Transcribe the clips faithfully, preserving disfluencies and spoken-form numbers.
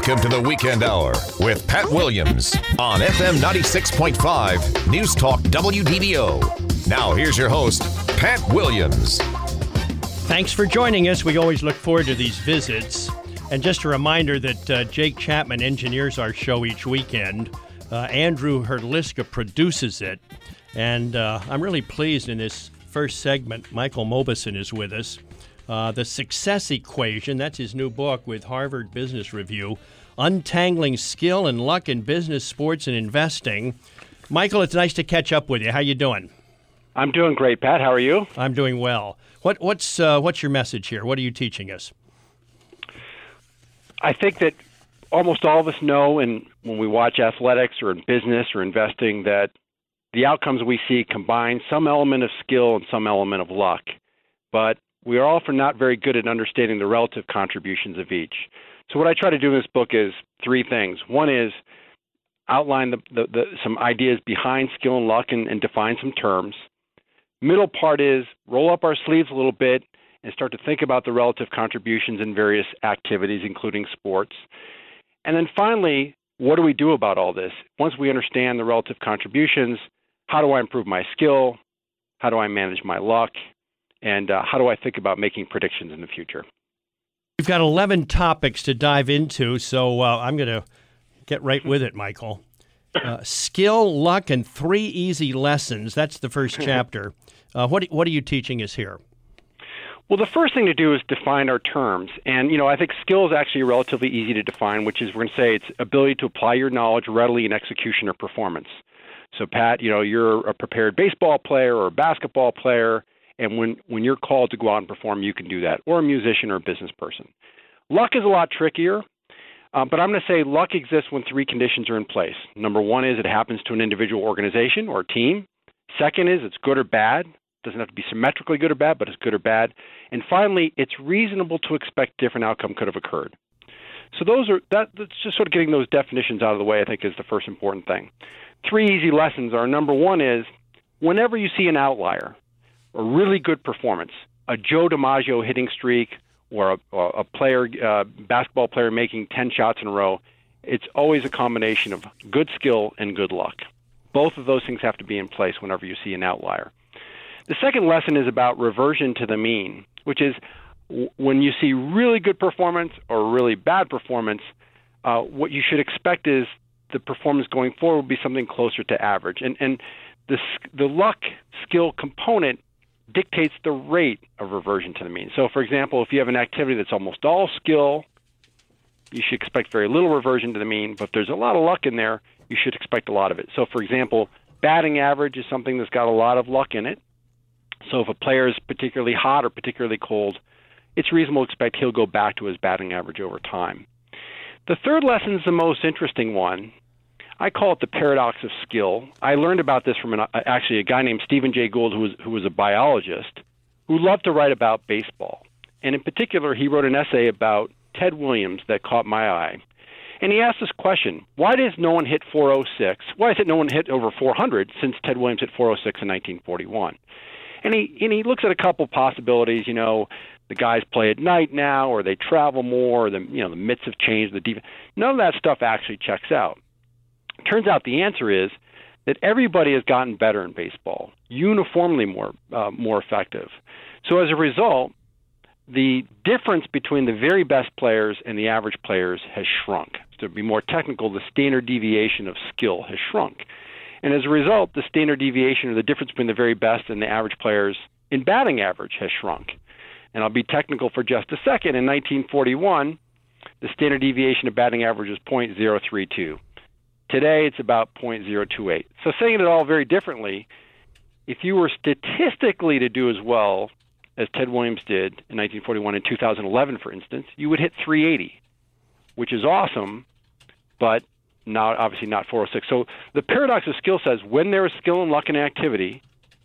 Welcome to the Weekend Hour with Pat Williams on F M ninety-six point five News Talk W D B O. Now here's your host, Pat Williams. Thanks for joining us. We always look forward to these visits. And just a reminder that uh, Jake Chapman engineers our show each weekend. Uh, Andrew Herdliska produces it. And uh, I'm really pleased in this first segment, Michael Mauboussin is with us. Uh, the Success Equation, that's his new book with Harvard Business Review, Untangling Skill and Luck in Business, Sports, and Investing. Michael, it's nice to catch up with you. How you doing? I'm doing great, Pat. How are you? I'm doing well. What, what's uh, what's your message here? What are you teaching us? I think that almost all of us know, and when we watch athletics or in business or investing, that the outcomes we see combine some element of skill and some element of luck. But we are often not very good at understanding the relative contributions of each. So what I try to do in this book is three things. One is outline the, the, the, some ideas behind skill and luck and, and define some terms. Middle part is roll up our sleeves a little bit and start to think about the relative contributions in various activities, including sports. And then finally, what do we do about all this? Once we understand the relative contributions, how do I improve my skill? How do I manage my luck? And uh, how do I think about making predictions in the future? We've got eleven topics to dive into, so uh, I'm going to get right with it, Michael. Uh, skill, luck, and three easy lessons. That's the first chapter. Uh, what, what are you teaching us here? Well, the first thing to do is define our terms. And, you know, I think skill is actually relatively easy to define, which is we're going to say it's ability to apply your knowledge readily in execution or performance. So, Pat, you know, you're a prepared baseball player or a basketball player, and when, when you're called to go out and perform, you can do that, or a musician or a business person. Luck is a lot trickier, uh, but I'm going to say luck exists when three conditions are in place. Number one is it happens to an individual organization or team. Second is it's good or bad. It doesn't have to be symmetrically good or bad, but it's good or bad. And finally, it's reasonable to expect different outcome could have occurred. So those are that, that's just sort of getting those definitions out of the way, I think, is the first important thing. Three easy lessons are, number one is whenever you see an outlier, a really good performance, a Joe DiMaggio hitting streak, or a, a player, uh, basketball player making ten shots in a row, it's always a combination of good skill and good luck. Both of those things have to be in place whenever you see an outlier. The second lesson is about reversion to the mean, which is w- when you see really good performance or really bad performance, uh, what you should expect is the performance going forward will be something closer to average. And, and the, the luck skill component dictates the rate of reversion to the mean. So, for example, if you have an activity that's almost all skill, you should expect very little reversion to the mean. But if there's a lot of luck in there, you should expect a lot of it. So, for example, batting average is something that's got a lot of luck in it. So if a player is particularly hot or particularly cold, it's reasonable to expect he'll go back to his batting average over time. The third lesson is the most interesting one. I call it the paradox of skill. I learned about this from an, actually a guy named Stephen Jay Gould, who was, who was a biologist, who loved to write about baseball. And in particular, he wrote an essay about Ted Williams that caught my eye. And he asked this question, why does no one hit four oh six? Why is it no one hit over four hundred since Ted Williams hit four oh six in nineteen forty-one? And he and he looks at a couple possibilities. You know, the guys play at night now, or they travel more, or the you know the mitts have changed. The defense. None of that stuff actually checks out. Turns out the answer is that everybody has gotten better in baseball, uniformly more uh, more effective. So as a result, the difference between the very best players and the average players has shrunk. So to be more technical, the standard deviation of skill has shrunk. And as a result, the standard deviation, or the difference between the very best and the average players in batting average, has shrunk. And I'll be technical for just a second. In nineteen forty-one, the standard deviation of batting average was point zero three two. Today, it's about point zero two eight. So saying it all very differently, if you were statistically to do as well as Ted Williams did in nineteen forty-one and two thousand eleven, for instance, you would hit three eighty, which is awesome, but not obviously not four oh six. So the paradox of skill says when there is skill and luck in activity,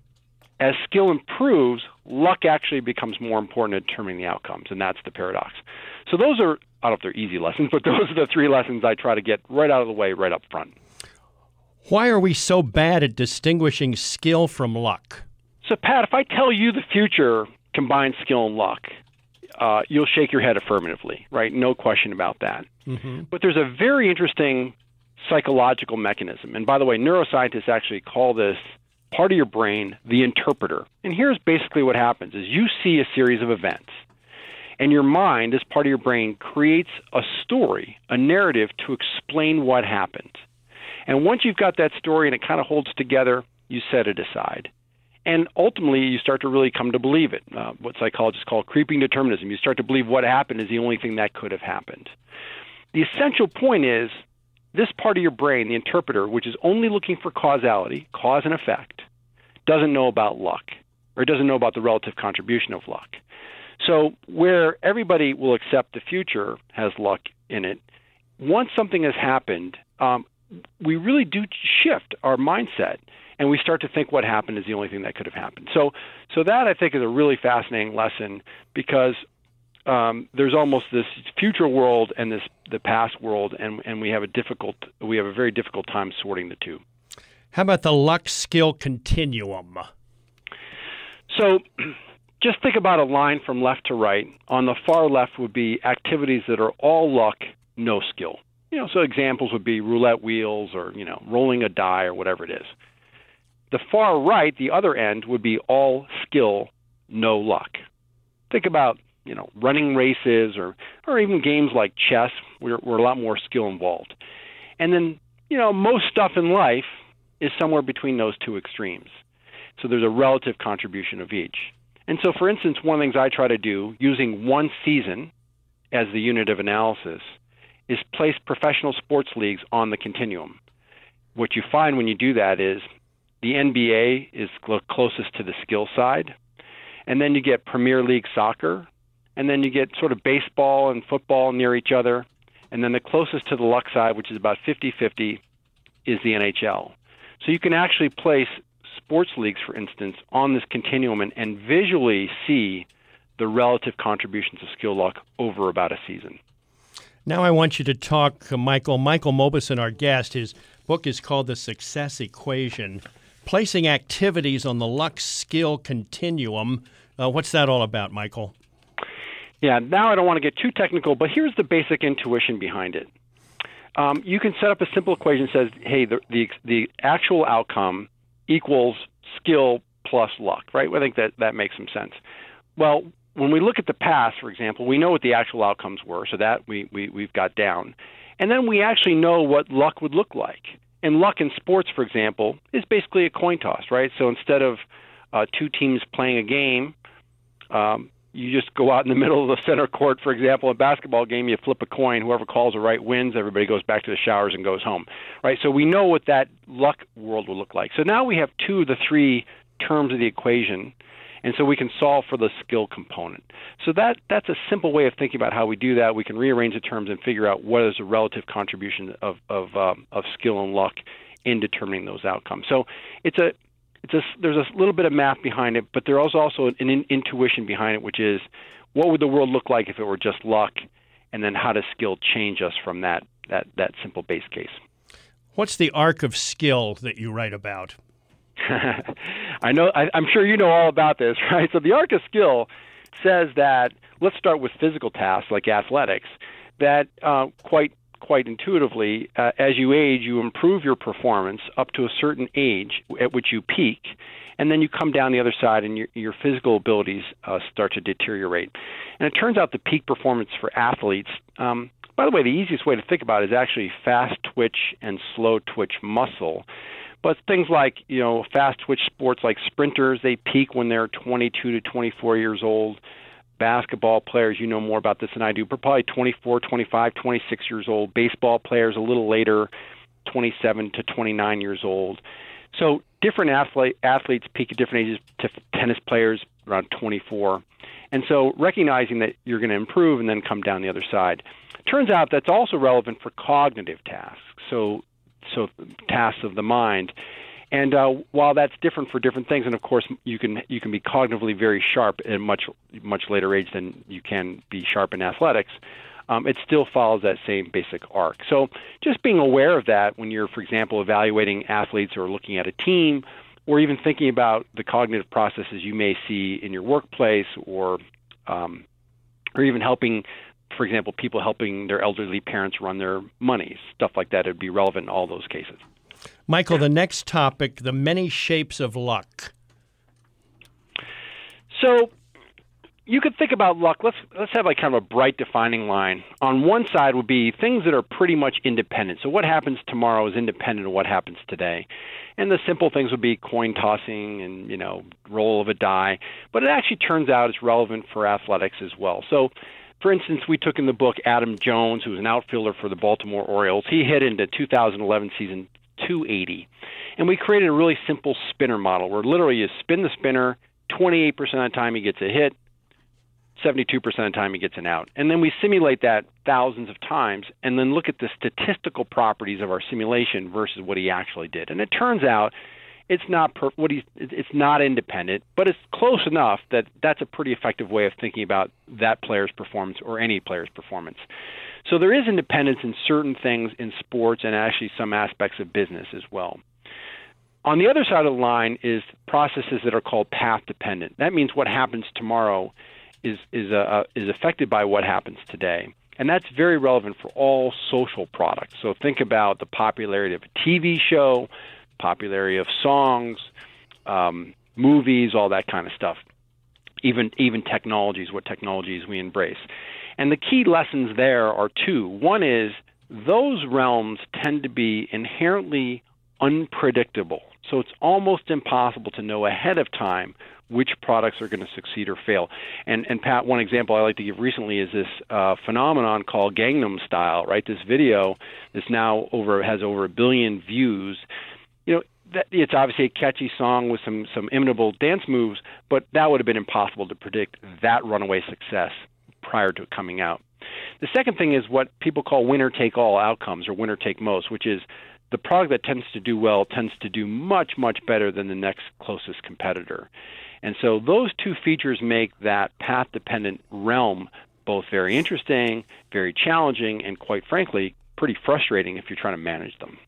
as skill improves, luck actually becomes more important in determining the outcomes, and that's the paradox. So those are, I don't know if they're easy lessons, but those are the three lessons I try to get right out of the way, right up front. Why are we so bad at distinguishing skill from luck? So, Pat, if I tell you the future combines skill and luck, uh, you'll shake your head affirmatively, right? No question about that. Mm-hmm. But there's a very interesting psychological mechanism. And by the way, neuroscientists actually call this part of your brain the interpreter. And here's basically what happens is you see a series of events, and your mind, as part of your brain, creates a story, a narrative to explain what happened. And once you've got that story and it kind of holds together, you set it aside. And ultimately, you start to really come to believe it, uh, what psychologists call creeping determinism. You start to believe what happened is the only thing that could have happened. The essential point is this part of your brain, the interpreter, which is only looking for causality, cause and effect, doesn't know about luck, or doesn't know about the relative contribution of luck. So where everybody will accept the future has luck in it, once something has happened, um, we really do shift our mindset, and we start to think what happened is the only thing that could have happened. So, so that I think is a really fascinating lesson, because um, there's almost this future world and this the past world, and, and we have a difficult we have a very difficult time sorting the two. How about the luck skill continuum? So, just think about a line from left to right. On the far left would be activities that are all luck, no skill. You know, so examples would be roulette wheels, or you know, rolling a die, or whatever it is. The far right, the other end, would be all skill, no luck. Think about, you know, running races, or, or even games like chess, where, where a lot more skill involved. And then, you know, most stuff in life is somewhere between those two extremes. So there's a relative contribution of each. And so, for instance, one of the things I try to do, using one season as the unit of analysis, is place professional sports leagues on the continuum. What you find when you do that is the N B A is closest to the skill side, and then you get Premier League soccer, and then you get sort of baseball and football near each other, and then the closest to the luck side, which is about fifty-fifty, is the N H L. So you can actually place sports leagues, for instance, on this continuum and, and visually see the relative contributions of skill luck over about a season. Now I want you to talk, uh, Michael. Michael Mauboussin, our guest, his book is called The Success Equation, Placing Activities on the Luck Skill Continuum. Uh, what's that all about, Michael? Yeah, now I don't want to get too technical, but here's the basic intuition behind it. Um, you can set up a simple equation that says, hey, the, the, the actual outcome equals skill plus luck, right? I think that, that makes some sense. Well, when we look at the past, for example, we know what the actual outcomes were, so that we, we, we've got down. And then we actually know what luck would look like. And luck in sports, for example, is basically a coin toss, right? So instead of uh, two teams playing a game, um, you just go out in the middle of the center court, for example, a basketball game, you flip a coin, whoever calls it right wins, everybody goes back to the showers and goes home, right? So we know what that luck world will look like. So now we have two of the three terms of the equation, and so we can solve for the skill component. So that that's a simple way of thinking about how we do that. We can rearrange the terms and figure out what is the relative contribution of of um, of skill and luck in determining those outcomes. So it's a it's a there's a little bit of math behind it, but there's also an in, intuition behind it, which is what would the world look like if it were just luck, and then how does skill change us from that that that simple base case. What's the arc of skill that you write about? I know. I, I'm sure you know all about this, right? So the arc of skill says that, let's start with physical tasks like athletics, that uh, quite quite intuitively, uh, as you age, you improve your performance up to a certain age at which you peak, and then you come down the other side and your, your physical abilities uh, start to deteriorate. And it turns out the peak performance for athletes, um, by the way, the easiest way to think about it is actually fast twitch and slow twitch muscle. But things like, you know, fast twitch sports like sprinters, they peak when they're twenty-two to twenty-four years old. Basketball players, you know more about this than I do, but probably twenty-four, twenty-five, twenty-six years old. Baseball players a little later, twenty-seven to twenty-nine years old. So different athlete, athletes peak at different ages. T- tennis players around twenty-four. And so recognizing that you're going to improve and then come down the other side. Turns out that's also relevant for cognitive tasks. So so tasks of the mind. And uh, while that's different for different things, and of course you can you can be cognitively very sharp at a much much later age than you can be sharp in athletics, um, it still follows that same basic arc. So just being aware of that when you're, for example, evaluating athletes or looking at a team, or even thinking about the cognitive processes you may see in your workplace or um, or even helping, for example, people helping their elderly parents run their money, stuff like that. It would be relevant in all those cases. Michael, the next topic, the many shapes of luck. So you could think about luck. Let's let's have like kind of a bright defining line. On one side would be things that are pretty much independent. So what happens tomorrow is independent of what happens today. And the simple things would be coin tossing and, you know, roll of a die. But it actually turns out it's relevant for athletics as well. So, for instance, we took in the book Adam Jones, who was an outfielder for the Baltimore Orioles. He hit into two thousand eleven season two eighty. And we created a really simple spinner model where literally you spin the spinner, twenty-eight percent of the time he gets a hit, seventy-two percent of the time he gets an out. And then we simulate that thousands of times and then look at the statistical properties of our simulation versus what he actually did. And it turns out it's not per, what he's it's not independent, but it's close enough that that's a pretty effective way of thinking about that player's performance or any player's performance. So there is independence in certain things in sports and actually some aspects of business as well. On the other side of the line is processes that are called path dependent. That means what happens tomorrow is is uh, is affected by what happens today. And that's very relevant for all social products. So think about the popularity of a T V show, popularity of songs, um, movies, all that kind of stuff. Even even technologies, what technologies we embrace. And the key lessons there are two. One is those realms tend to be inherently unpredictable. So it's almost impossible to know ahead of time which products are going to succeed or fail. And, and Pat, one example I like to give recently is this uh, phenomenon called Gangnam Style, right? This video that's now over has over a billion views. You know, that, it's obviously a catchy song with some, some imitable dance moves, but that would have been impossible to predict that runaway success prior to it coming out. The second thing is what people call winner-take-all outcomes or winner-take-most, which is the product that tends to do well tends to do much, much better than the next closest competitor. And so those two features make that path-dependent realm both very interesting, very challenging, and quite frankly, pretty frustrating if you're trying to manage them.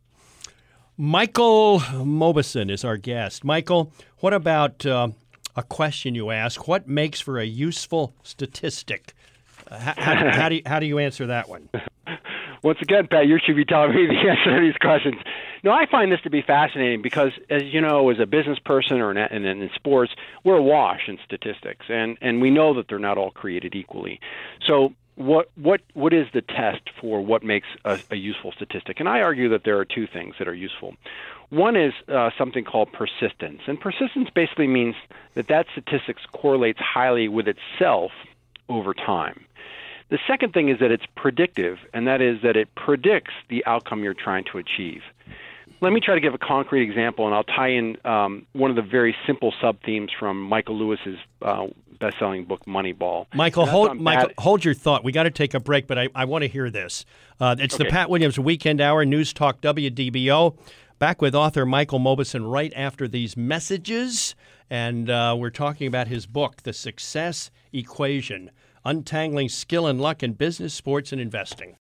Michael Mauboussin is our guest. Michael, what about uh, a question you ask? What makes for a useful statistic? Uh, how, how, how, do you, how do you answer that one? Once again, Pat, you should be telling me the answer to these questions. No, I find this to be fascinating because, as you know, as a business person or in, in, in sports, we're awash in statistics, and, and we know that they're not all created equally. So what what what is the test for what makes a, a useful statistic? And I argue that there are two things that are useful. One is uh, something called persistence, and persistence basically means that that statistics correlates highly with itself over time. The second thing is that it's predictive, and that is that it predicts the outcome you're trying to achieve. Let me try to give a concrete example, and I'll tie in um, one of the very simple sub-themes from Michael Lewis's uh, best-selling book, Moneyball. Michael, hold, Michael hold your thought. We got to take a break, but I, I want to hear this. Uh, it's okay. The Pat Williams Weekend Hour, News Talk W D B O. Back with author Michael Mauboussin right after these messages, and uh, we're talking about his book, The Success Equation. Untangling skill and luck in business, sports, and investing.